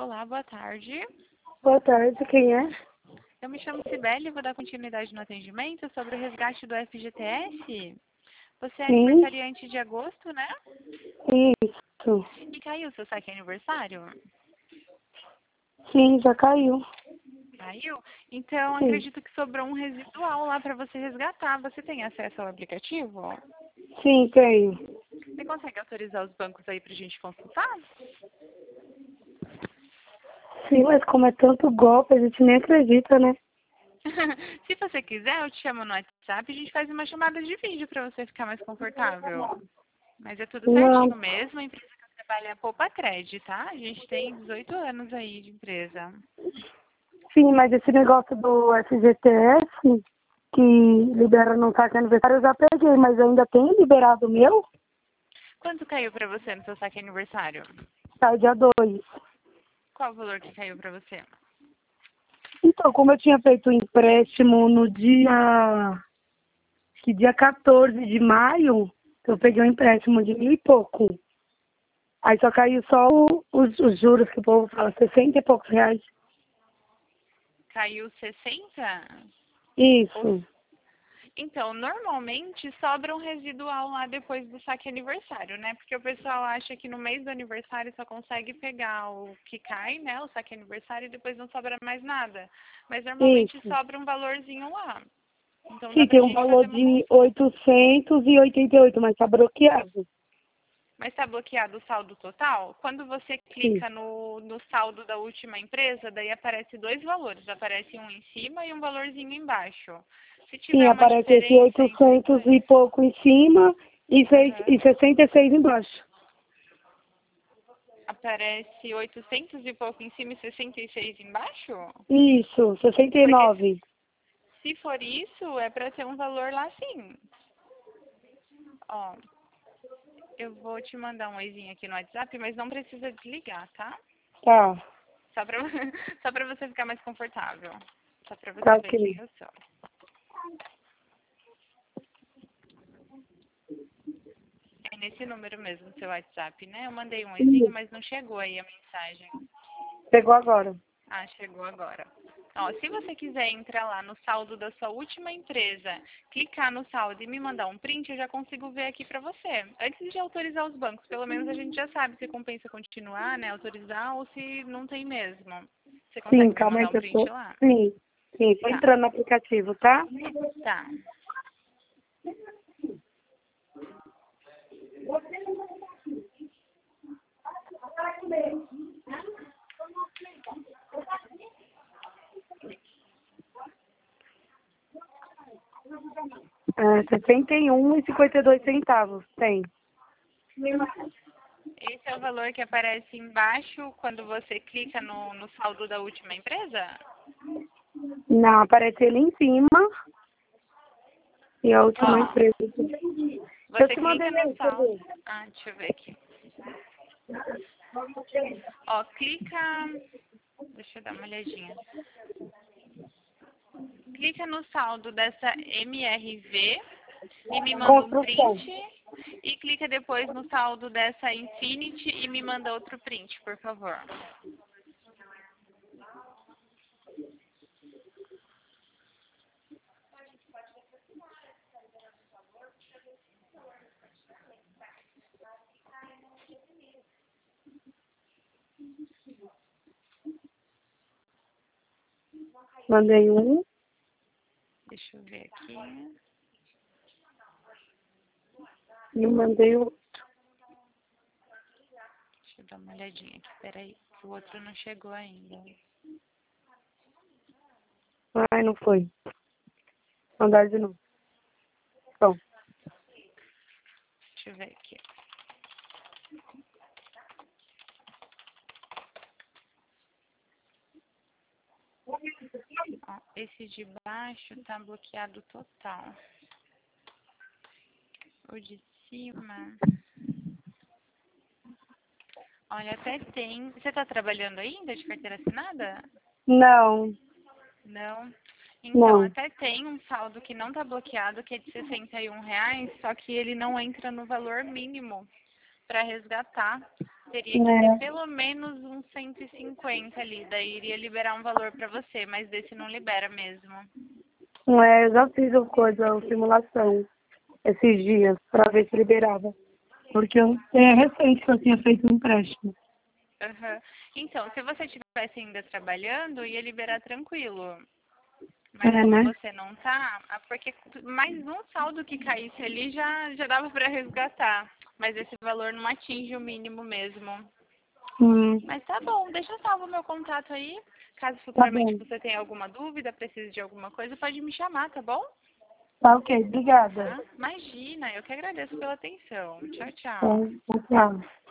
Olá, boa tarde. Boa tarde, quem é? Eu me chamo Cibele e vou dar continuidade no atendimento sobre o resgate do FGTS. Você é Sim. aniversariante de agosto, né? Isso. E caiu seu saque aniversário? Sim, já caiu. Caiu? Então, Sim. acredito que sobrou um residual lá para você resgatar. Você tem acesso ao aplicativo? Sim, tenho. Você consegue autorizar os bancos aí para a gente consultar? Sim, mas como é tanto golpe, a gente nem acredita, né? Se você quiser, eu te chamo no WhatsApp e a gente faz uma chamada de vídeo para você ficar mais confortável. Mas é tudo certinho Não. mesmo. A empresa que eu trabalho é a Poupa Cred, tá? A gente tem 18 anos aí de empresa. Sim, mas esse negócio do FGTS, que libera no saque aniversário, eu já peguei, mas ainda tem liberado o meu? Quanto caiu para você no seu saque aniversário? Tá, dia 2. Qual o valor que caiu para você? Então, como eu tinha feito o empréstimo no dia 14 de maio, eu peguei um empréstimo de 1.000 e pouco. Aí só caiu só os juros que o povo fala, 60 e poucos reais. Caiu 60? Isso. Então, normalmente sobra um residual lá depois do saque aniversário, né? Porque o pessoal acha que no mês do aniversário só consegue pegar o que cai, né? O saque aniversário e depois não sobra mais nada. Mas normalmente Isso. sobra um valorzinho lá. Então dá Sim, pra tem um gente fazer valor uma de consulta. 888, mas tá bloqueado. Mas está bloqueado o saldo total? Quando você Sim. clica no saldo da última empresa, daí aparece dois valores. Aparece um em cima e um valorzinho embaixo. Se Sim, tiver uma aparece esse diferença entre os 800 e dois. pouco em cima Aham. e 66 embaixo. Aparece 800 e pouco em cima e 66 embaixo? Isso, Porque 69. se for isso, é para ter um valor lá sim. Ó, eu vou te mandar um oizinho aqui no WhatsApp, mas não precisa desligar, tá? Tá, Só pra, só pra você ficar mais confortável. Só pra tá você ver quem ok. eu sou. É nesse número mesmo, seu WhatsApp, né? Eu mandei um oizinho, mas não chegou aí a mensagem. Pegou agora. Ah, chegou agora. Ó, se você quiser entrar lá no saldo da sua última empresa, clicar no saldo e me mandar um print, eu já consigo ver aqui pra você. Antes de autorizar os bancos, pelo menos a gente já sabe se compensa continuar, né? Autorizar ou se não tem mesmo. Você Sim, consegue me calma aí mandar que um eu tô. print lá? Sim, sim, tô Tá, entrando no aplicativo, tá? tá. É, 61,52 centavos, tem. Esse é o valor que aparece embaixo quando você clica no saldo da última empresa? Não, aparece ele em cima e a última Ó, empresa. Eu você te mandei clica no aí, quer saldo. ver? Ah, deixa eu ver aqui. Ó, clica. Deixa eu dar uma olhadinha. Clica no saldo dessa MRV e me manda um Construção. print. E clica depois no saldo dessa Infinity e me manda outro print, por favor. Mandei um. Deixa eu ver aqui. E mandei o. Deixa eu dar uma olhadinha aqui. Peraí, que o outro não chegou ainda. Ai, não foi. Mandar de novo. Bom, Deixa eu ver aqui. Ó, esse de baixo tá bloqueado total. O de cima. Olha, até tem. Você tá trabalhando ainda de carteira assinada? não, Não. Então, não. até tem um saldo que não tá bloqueado, que é de R$ 61, só que ele não entra no valor mínimo para resgatar. Teria que É. ter pelo menos uns 150 ali, daí iria liberar um valor para você, mas desse não libera mesmo. Eu já fiz a coisa, a simulação, esses dias, pra ver se liberava. Porque é recente que eu tinha feito um empréstimo. Aham. Então, se você estivesse ainda trabalhando, ia liberar tranquilo. Mas como Né? você não tá, porque mais um saldo que caísse ali já dava para resgatar. Mas esse valor não atinge o mínimo mesmo. Hum, Mas tá bom, deixa salvo o meu contato aí. Caso tá futuramente bom. você tenha alguma dúvida, precise de alguma coisa, pode me chamar, tá bom? Tá ok, obrigada. Tá? Imagina, eu que agradeço pela atenção. Tchau, Tá, tchau. tchau.